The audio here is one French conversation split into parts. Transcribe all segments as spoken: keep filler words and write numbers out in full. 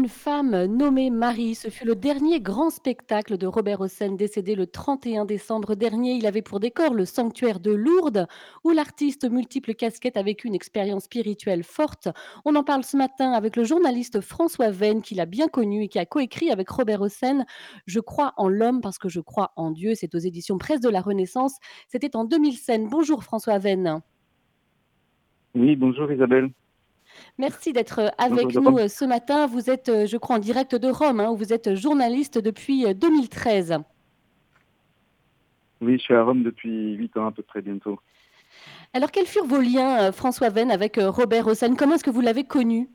Une femme nommée Marie, ce fut le dernier grand spectacle de Robert Hossein, décédé le trente et un décembre dernier. Il avait pour décor le sanctuaire de Lourdes, où l'artiste multiples casquettes a vécu une expérience spirituelle forte. On en parle ce matin avec le journaliste François Venn, qui l'a bien connu et qui a coécrit avec Robert Hossein Je crois en l'homme parce que je crois en Dieu. C'est aux éditions Presse de la Renaissance. C'était en deux mille sept. Bonjour François Venn. Oui, bonjour Isabelle. Merci d'être Bonjour avec de nous Rome. euh, ce matin. Vous êtes, euh, je crois, en direct de Rome, hein, où vous êtes journaliste depuis euh, deux mille treize. Oui, je suis à Rome depuis huit ans à peu près bientôt. Alors, quels furent vos liens, euh, François Venn, avec euh, Robert Hossein? Comment est-ce que vous l'avez connu?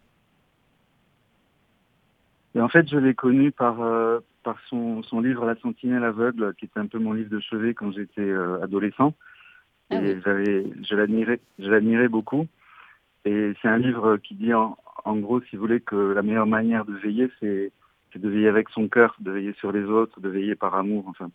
Et en fait, je l'ai connu par, euh, par son, son livre La Sentinelle aveugle, qui était un peu mon livre de chevet quand j'étais euh, adolescent. Ah Et oui. j'avais, je l'admirais, je l'admirais beaucoup. Et c'est un livre qui dit en, en gros, si vous voulez, que la meilleure manière de veiller, c'est, c'est de veiller avec son cœur, de veiller sur les autres, de veiller par amour, enfin.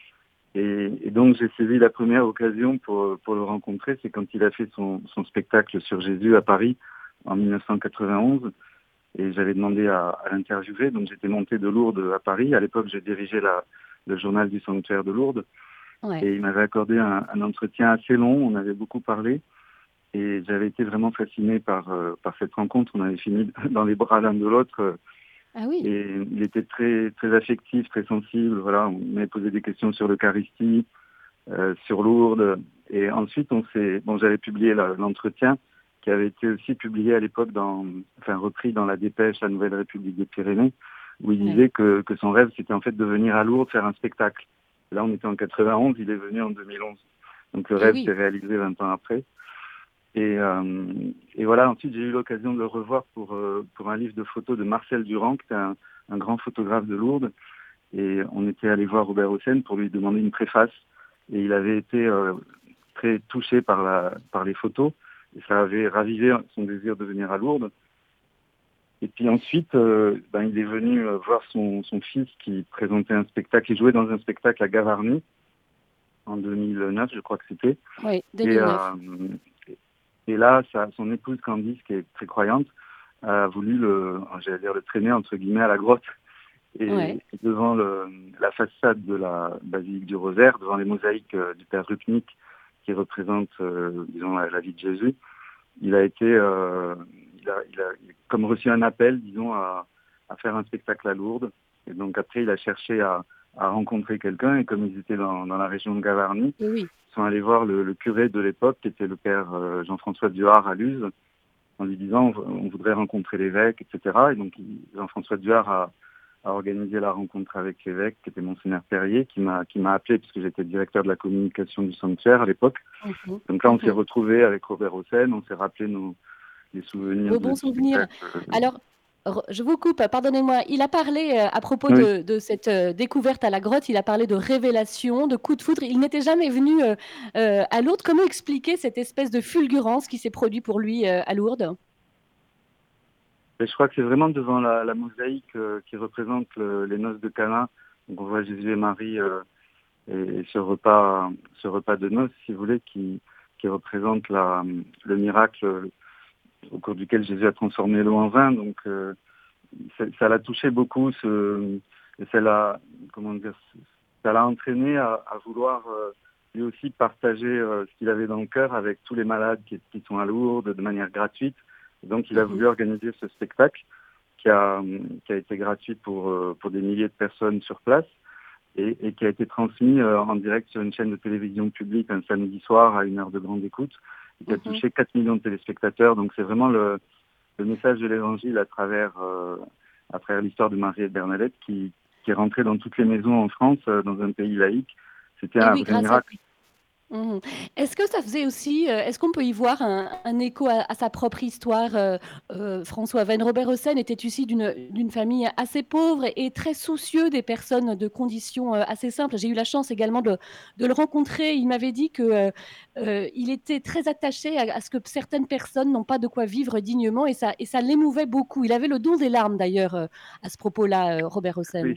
Et, et donc j'ai saisi la première occasion pour, pour le rencontrer, c'est quand il a fait son, son spectacle sur Jésus à Paris en mille neuf cent quatre-vingt-onze. Et j'avais demandé à, à l'interviewer. Donc j'étais monté de Lourdes à Paris. À l'époque, j'ai dirigé la, le journal du sanctuaire de Lourdes. Ouais. Et il m'avait accordé un, un entretien assez long. On avait beaucoup parlé. Et j'avais été vraiment fasciné par, euh, par cette rencontre. On avait fini dans les bras l'un de l'autre. Ah oui. Et il était très, très affectif, très sensible. Voilà, on m'avait posé des questions sur l'Eucharistie, euh, sur Lourdes. Et ensuite, on s'est, bon, j'avais publié la- l'entretien qui avait été aussi publié à l'époque dans, enfin, repris dans la dépêche La Nouvelle République des Pyrénées, où il Ouais. disait que, que son rêve, c'était en fait de venir à Lourdes faire un spectacle. Là, on était en quatre-vingt-onze, il est venu en deux mille onze. Donc le Et rêve oui. s'est réalisé vingt ans après. Et, euh, et voilà, ensuite j'ai eu l'occasion de le revoir pour, euh, pour un livre de photos de Marcel Durand, qui est un, un grand photographe de Lourdes. Et on était allé voir Robert Hossein pour lui demander une préface. Et il avait été euh, très touché par, la, par les photos. Et ça avait ravivé son désir de venir à Lourdes. Et puis ensuite, euh, ben, il est venu euh, voir son, son fils qui présentait un spectacle. Il jouait dans un spectacle à Gavarnie en deux mille neuf, je crois que c'était. Oui, Et, deux mille neuf. euh, et là, sa, son épouse Candice, qui est très croyante, a voulu le, j'allais dire, le traîner entre guillemets à la grotte. Ouais. Et devant le, la façade de la basilique du Rosaire, devant les mosaïques euh, du Père Rupnik qui représentent, euh, disons, la, la vie de Jésus, il a été, euh, il, a, il, a, il a comme reçu un appel, disons, à, à faire un spectacle à Lourdes. Et donc après, il a cherché à, à rencontrer quelqu'un. Et comme ils étaient dans, dans la région de Gavarnie, Et oui. ils sont allés voir le, le curé de l'époque, qui était le père euh, Jean-François Duhard à Luz, en lui disant on, on voudrait rencontrer l'évêque, et cetera. Et donc il- Jean-François Duhard a, a organisé la rencontre avec l'évêque, qui était Monseigneur Perrier, qui m'a qui m'a appelé puisque j'étais directeur de la communication du sanctuaire à l'époque. Mhm. Donc là, on s'est Mhm. retrouvés avec Robert Hossein, on s'est rappelé nos les souvenirs Vos de, bons du souvenirs. spectacle. euh. Alors, re- je vous coupe, pardonnez-moi. Il a parlé, euh, à propos Oui, de, de cette euh, découverte à la grotte, il a parlé de révélation, de coup de foudre. Il n'était jamais venu euh, euh, à Lourdes. Comment expliquer cette espèce de fulgurance qui s'est produite pour lui euh, à Lourdes? et je crois que c'est vraiment devant la, la mosaïque euh, qui représente le- les noces de Cana. Donc on voit Jésus et Marie euh, et, et ce repas, ce repas de noces, si vous voulez, qui qui représente la, le miracle au cours duquel Jésus a transformé l'eau en vin. Donc, euh, ça ça l'a touché beaucoup. Ce, et ça l'a, comment dire, ça l'a entraîné à, à vouloir euh, lui aussi partager euh, ce qu'il avait dans le cœur avec tous les malades qui, qui sont à Lourdes de manière gratuite. Et donc, il a Mhm. voulu organiser ce spectacle qui a, qui a été gratuit pour, euh, pour des milliers de personnes sur place et, et qui a été transmis euh, en direct sur une chaîne de télévision publique un samedi soir à une heure de grande écoute et qui a Mhm. touché quatre millions de téléspectateurs. Donc, c'est vraiment le, le message de l'Évangile à travers, euh, à travers l'histoire de Marie et de Bernadette qui, qui est rentrée dans toutes les maisons en France, euh, dans un pays laïque. C'était Et un oui, vrai grâce à miracle. lui. Mmh. Est-ce que ça faisait aussi, heu, est-ce qu'on peut y voir un un écho à à sa propre histoire? Heu heu, François Venn Robert Hossein était issu d'une d'une famille assez pauvre et très soucieux des personnes de conditions, heu, assez simples. J'ai eu la chance également de de le rencontrer. Il m'avait dit que, heu heu, il était très attaché à à ce que certaines personnes n'ont pas de quoi vivre dignement et ça et ça l'émouvait beaucoup. Il avait le don des larmes d'ailleurs, heu, à ce propos-là, heu, Robert Hossein. Oui,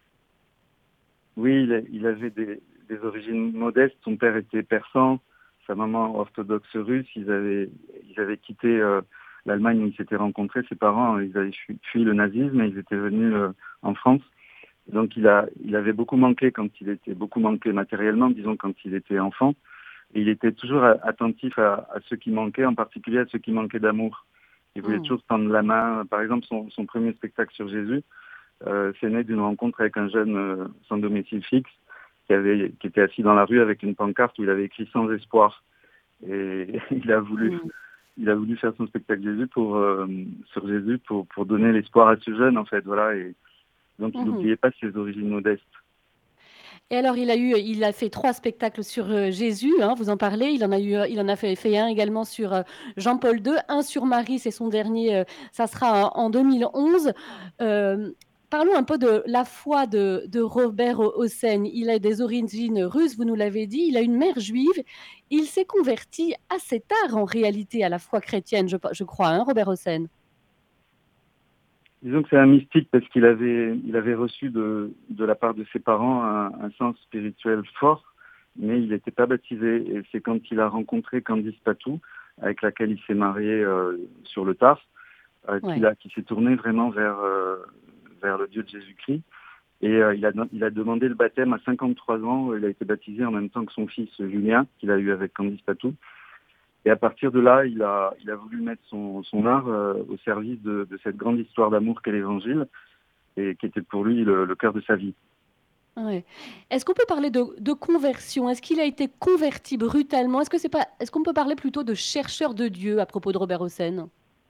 oui, il, il avait des, des origines modestes. Son père était persan, sa maman orthodoxe russe. Ils avaient, ils avaient quitté euh, l'Allemagne où ils s'étaient rencontrés. Ses parents, ils avaient fui, fui le nazisme et ils étaient venus euh, en France. Donc il a, il avait beaucoup manqué quand il était, beaucoup manqué matériellement, disons, quand il était enfant. Et il était toujours attentif à, à ceux qui manquaient, en particulier à ceux qui manquaient d'amour. Il voulait Mmh. toujours tendre la main. Par exemple, son, son premier spectacle sur Jésus, euh, c'est né d'une rencontre avec un jeune euh, sans domicile fixe qui, avait, qui était assis dans la rue avec une pancarte où il avait écrit «Sans espoir». Et il a voulu, Mmh. il a voulu faire son spectacle Jésus pour, euh, sur Jésus pour, pour donner l'espoir à ce jeune, en fait. Voilà. Et donc, il Mmh. n'oubliait pas ses origines modestes. Et alors il a eu il a fait trois spectacles sur, heu, Jésus, hein, vous en parlez. Il en a eu, il en a fait fait un également sur, heu, Jean-Paul deux, un sur Marie, c'est son dernier, heu, ça sera en en deux mille onze. Hem, parlons un peu de la foi de de Robert Ho Hossein. Il a des origines russes, vous nous l'avez dit, il a une mère juive. Il s'est converti assez tard en réalité à la foi chrétienne, je pe je crois, hein, Robert Hossein? Disons que c'est un mystique parce qu'il avait, il avait reçu de, de la part de ses parents un, un sens spirituel fort, mais il n'était pas baptisé. Et c'est quand il a rencontré Candice Patou, avec laquelle il s'est marié euh, sur le tard, euh, qu'il Ouais. a, qu'il s'est tourné vraiment vers, euh, vers le Dieu de Jésus-Christ. Et euh, il, a, il a demandé le baptême à cinquante-trois ans. Il a été baptisé en même temps que son fils Julien, qu'il a eu avec Candice Patou. Et à partir de là, il a, il a voulu mettre son, son art euh, au service de, de cette grande histoire d'amour qu'est l'Évangile, et qui était pour lui le, le cœur de sa vie. Ouais. Est-ce qu'on peut parler de de conversion? Est-ce qu'il a été converti brutalement? Est-ce que c'est pas est-ce qu'on peut parler plutôt de chercheur de Dieu à propos de Robert Hossein?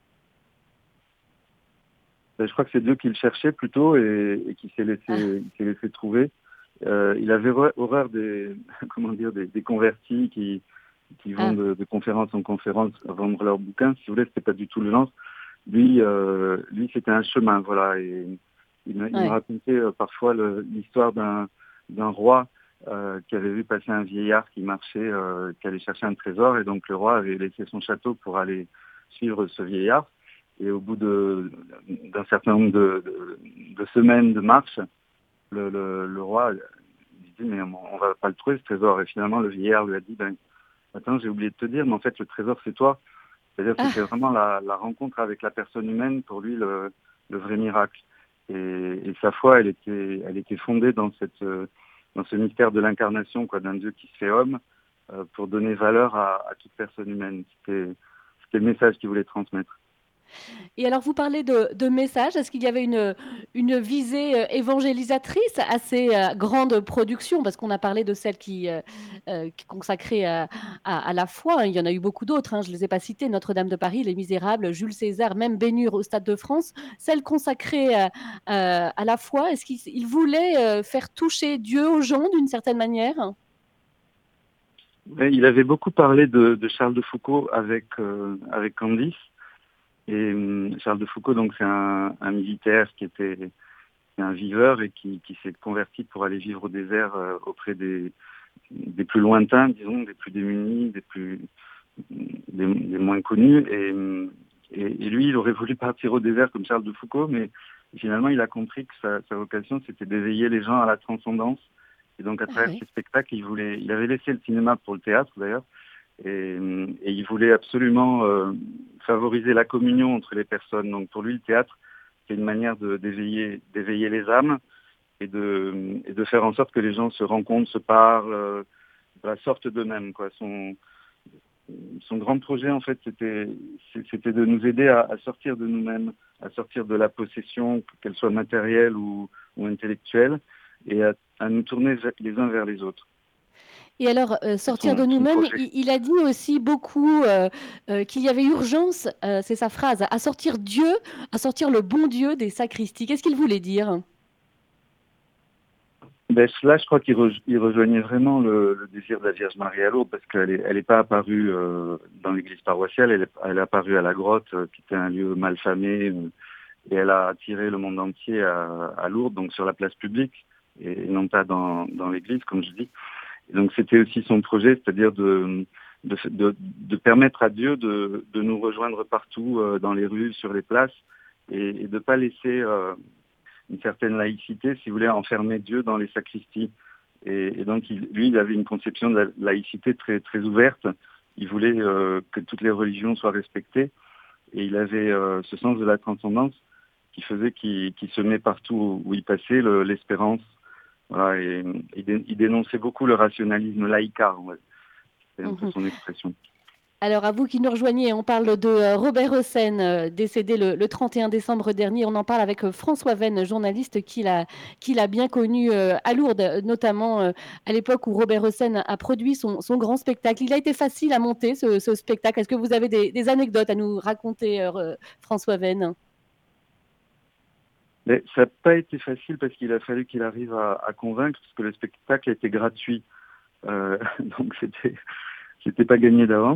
Ben, je crois que c'est Dieu qui le cherchait plutôt et, et qui s'est laissé, Ah, il s'est laissé trouver. Euh, il avait horreur des, comment dire, des, des convertis qui, qui vont ah, de, de conférence en conférence vendre leurs bouquins. Si vous voulez, c'était pas du tout le genre. Lui, euh, lui, c'était un chemin, voilà. Et il me, il me ouais. racontait euh, parfois le- l'histoire d'un d'un roi euh, qui avait vu passer un vieillard qui marchait, euh, qui allait chercher un trésor, et donc le roi avait laissé son château pour aller suivre ce vieillard. Et au bout de d'un certain nombre de, de, de semaines de marche, le, le, le roi lui dit mais on, on va pas le trouver ce trésor. Et finalement le vieillard lui a dit ben attends, j'ai oublié de te dire, mais en fait le trésor c'est toi. C'est-à-dire que c'était Ah, vraiment la, la rencontre avec la personne humaine pour lui le, le vrai miracle. Et, et sa foi, elle était, elle était fondée dans cette, euh, dans ce mystère de l'incarnation, quoi, d'un Dieu qui se fait homme euh, pour donner valeur à, à toute personne humaine. C'était, c'était le message qu'il voulait transmettre. et alors vous parlez de de messages. Est-ce qu'il y avait une, une visée, heu, évangélisatrice à ces, heu, grandes productions? Parce qu'on a parlé de celles qui, heu heu, qui consacrées à à à la foi, hein. Il y en a eu beaucoup d'autres, hein, je les ai pas citées, Notre-Dame de Paris, Les Misérables, Jules César, même Bénur au Stade de France. Celles consacrées à, heu, à la foi, est-ce qu'il il voulait, heu, faire toucher Dieu aux gens d'une certaine manière? Mais il avait beaucoup parlé de, de Charles de Foucault avec, euh, avec Candice. Et hum, Charles de Foucault, donc, c'est un, un militaire qui était un viveur et qui, qui s'est converti pour aller vivre au désert euh, auprès des, des plus lointains, disons, des plus démunis, des plus des, des moins connus. Et, et, et lui, il aurait voulu partir au désert comme Charles de Foucault, mais finalement, il a compris que sa, sa vocation, c'était d'éveiller les gens à la transcendance. Et donc, à Ah travers oui. ses spectacles, il voulait, il avait laissé le cinéma pour le théâtre d'ailleurs, et, et il voulait absolument euh, favoriser la communion entre les personnes. Donc, pour lui, le théâtre, c'est une manière de, d'éveiller, d'éveiller les âmes et de, et de faire en sorte que les gens se rencontrent, se parlent, euh, voilà, sortent d'eux-mêmes, quoi. Son, son grand projet, en fait, c'était, c'était de nous aider à, à sortir de nous-mêmes, à sortir de la possession, qu'elle soit matérielle ou, ou intellectuelle, et à, à nous tourner les uns vers les autres. Et alors, heu, C'est sortir de son, son nous-mêmes, projet. il il a dit aussi beaucoup, heu heu, qu'il y avait urgence, heu, c'est sa phrase, à sortir Dieu, à sortir le bon Dieu des sacristies. Qu'est-ce qu'il voulait dire? Ben, là, je crois qu'il re, il rejoignait vraiment le, le désir de la Vierge Marie à Lourdes, parce qu'elle n'est elle est pas apparue euh, dans l'église paroissiale, elle est, elle est apparue à la grotte, euh, qui était un lieu malfamé, euh, et elle a attiré le monde entier à, à Lourdes, donc sur la place publique, et, et non pas dans, dans l'église, comme je dis. Et donc c'était aussi son projet, c'est-à-dire de, de, de, de permettre à Dieu de, de nous rejoindre partout, euh, dans les rues, sur les places, et, et de ne pas laisser euh, une certaine laïcité, si vous voulez, enfermer Dieu dans les sacristies. Et, et donc il, lui, il avait une conception de la laïcité très, très ouverte. Il voulait euh, que toutes les religions soient respectées. Et il avait euh, ce sens de la transcendance qui faisait qu'il qu'il semait partout où il passait le- l'espérance. Voilà, et il, dé- il dénonçait beaucoup le rationalisme laïcard, ouais. C'est un peu Mmh. son expression. Alors, à vous qui nous rejoignez, on parle de euh, Robert Hossein, euh, décédé le, le trente et un décembre dernier. On en parle avec euh, François Venn, journaliste qui l'a qui l'a bien connu euh, à Lourdes, notamment euh, à l'époque où Robert Hossein a produit son, son grand spectacle. Il a été facile à monter, ce, ce spectacle. Est-ce que vous avez des, des anecdotes à nous raconter, euh, François Venn? Mais ça n'a pas été facile parce qu'il a fallu qu'il arrive à, à convaincre, parce que le spectacle était gratuit. Euh, donc c'était c'était pas gagné d'avance.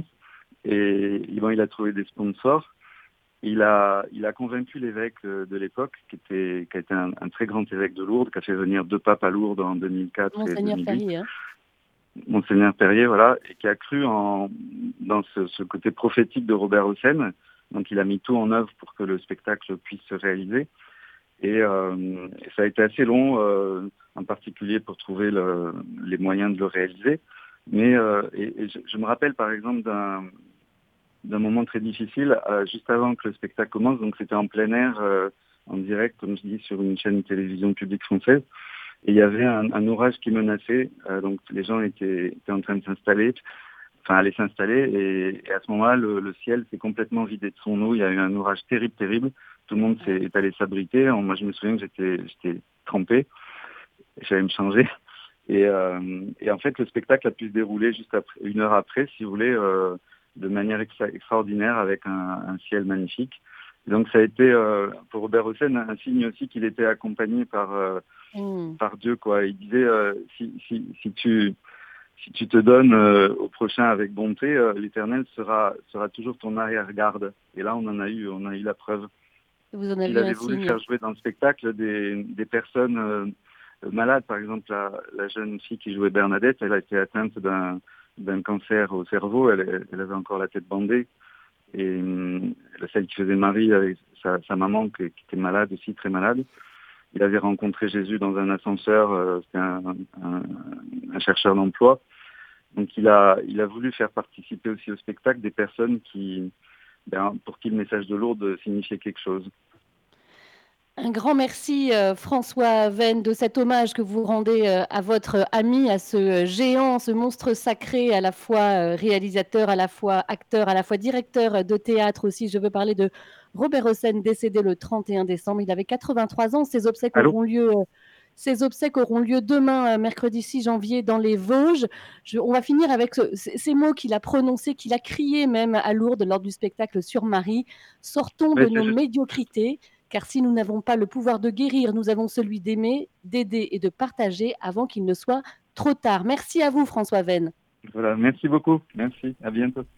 Et bon, il a trouvé des sponsors. Il a, il a convaincu l'évêque de, de l'époque, qui, était, qui a été un, un très grand évêque de Lourdes, qui a fait venir deux papes à Lourdes en deux mille quatre et Monseigneur deux mille huit, Ferrier, hein. Monseigneur Perrier, voilà, et qui a cru en, dans ce, ce côté prophétique de Robert Hossein. Donc il a mis tout en œuvre pour que le spectacle puisse se réaliser. Et, euh, et ça a été assez long, euh, en particulier pour trouver le, les moyens de le réaliser. Mais euh, et, et je, je me rappelle par exemple d'un d'un moment très difficile, euh, juste avant que le spectacle commence. Donc c'était en plein air, euh, en direct, comme je dis, sur une chaîne de télévision publique française. Et il y avait un, un orage qui menaçait. Euh, donc les gens étaient, étaient en train de s'installer, enfin allaient s'installer. Et, et à ce moment-là, le, le ciel s'est complètement vidé de son eau. Il y a eu un orage terrible, terrible. Tout le monde s'est, est allé s'abriter. Alors, moi, je me souviens que j'étais, j'étais trempé. J'allais me changer. Et, euh, et en fait, le spectacle a pu se dérouler juste après, une heure après, si vous voulez, euh, de manière extra- extraordinaire, avec un, un ciel magnifique. Et donc ça a été, euh, pour Robert Hossein, un signe aussi qu'il était accompagné par, euh, Mmh. par Dieu, quoi. Il disait, euh, si, si, si, tu, si tu te donnes euh, au prochain avec bonté, euh, l'Éternel sera, sera toujours ton arrière-garde. Et là, on en a eu, on a eu la preuve. Vous en Il avez eu avait un voulu signe. faire jouer dans le spectacle des, des personnes euh, malades. Par exemple, la, la jeune fille qui jouait Bernadette, elle a été atteinte d'un d'un cancer au cerveau. Elle, elle avait encore la tête bandée. Et euh, celle qui faisait Marie avec sa, sa maman qui, qui était malade aussi, très malade. Il avait rencontré Jésus dans un ascenseur. Euh, C'était un, un, un chercheur d'emploi. Donc il a, il a voulu faire participer aussi au spectacle des personnes qui, ben, pour qui le message de Lourdes signifiait quelque chose. Un grand merci, euh, François Venn, de cet hommage que vous rendez euh, à votre ami, à ce géant, ce monstre sacré, à la fois euh, réalisateur, à la fois acteur, à la fois directeur de théâtre aussi. Je veux parler de Robert Hossein, décédé le trente et un décembre. Il avait quatre-vingt-trois ans. Ses obsèques Allô? auront lieu, euh, ses obsèques auront lieu demain, euh, mercredi six janvier, dans les Vosges. Je- on va finir avec ce- ces mots qu'il a prononcés, qu'il a criés même à Lourdes lors du spectacle sur Marie. Sortons Ouais, de c'est nos juste. médiocrités. Car si nous n'avons pas le pouvoir de guérir, nous avons celui d'aimer, d'aider et de partager avant qu'il ne soit trop tard. Merci à vous, François Venn. Voilà, merci beaucoup. Merci. À bientôt.